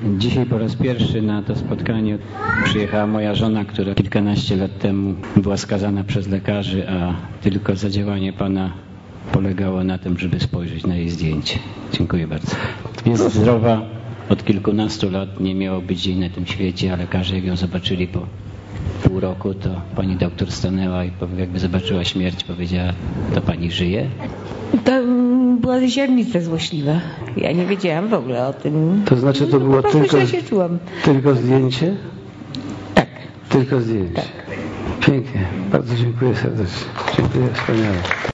Dzisiaj po raz pierwszy na to spotkanie przyjechała moja żona, która kilkanaście lat temu była skazana przez lekarzy, a tylko zadziałanie pana polegało na tym, żeby spojrzeć na jej zdjęcie. Dziękuję bardzo. Jest zdrowa od kilkunastu lat, nie miało być jej na tym świecie, a lekarze jak ją zobaczyli po pół roku, to pani doktor stanęła i jakby zobaczyła śmierć, powiedziała: to pani żyje? To była ziarnica złośliwa. Ja nie wiedziałam w ogóle o tym. To znaczy to było tylko zdjęcie? Tak. Tylko zdjęcie. Tak. Pięknie. Bardzo dziękuję serdecznie. Dziękuję, wspaniale.